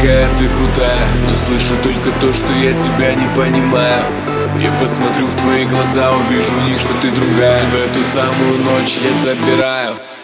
какая ты крутая, но слышу только то, что я тебя не понимаю. Я посмотрю в твои глаза, увижу в них, что ты другая. В эту самую ночь я забираю